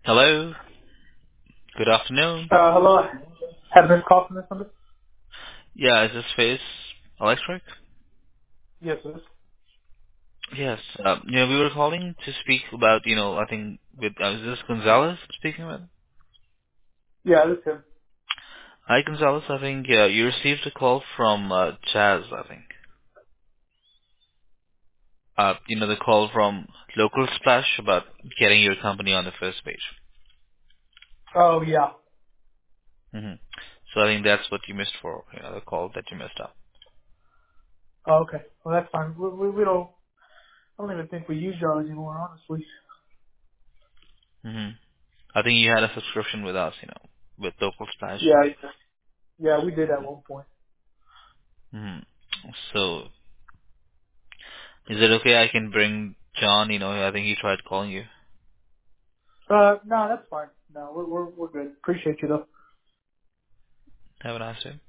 Hello. Good afternoon. Hello. Had a missed call from this number? Yeah, is this Face Electric? Yes, it is. Yes. We were calling to speak about, I think with is this Gonzalez speaking with? Yeah, this is him. Hi, Gonzalez. I think you received a call from Jazz. I think. The call from Local Splash about getting your company on the first page. Oh, yeah. hmm So I think that's what you missed for. The call that you missed up. Oh, okay. Well, that's fine. We don't, I don't even think we use y'all anymore, honestly. hmm I think you had a subscription with us, with Local Splash. Yeah, yeah, we did at one point. hmm So is it okay I can bring John? I think he tried calling you. No, that's fine. No, we're good. Appreciate you though. Have a nice day.